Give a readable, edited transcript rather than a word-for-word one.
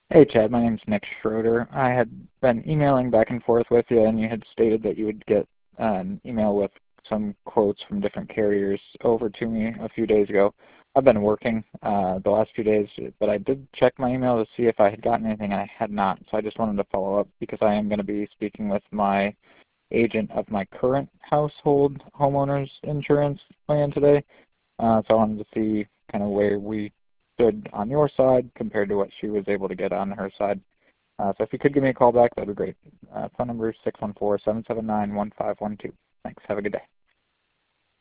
Hey Chad, my name's Nick Schroeder. I had been emailing back and forth with you, and you had stated that you would get an email with some quotes from different carriers over to me a few days ago. I've been working the last few days, but I did check my email to see if I had gotten anything, and I had not. So I just wanted to follow up because I am going to be speaking with my agent of my current household homeowners insurance plan today. So I wanted to see kind of where we stood on your side compared to what she was able to get on her side. So if you could give me a call back, that would be great. Phone number is 614-779-1512. Thanks. Have a good day.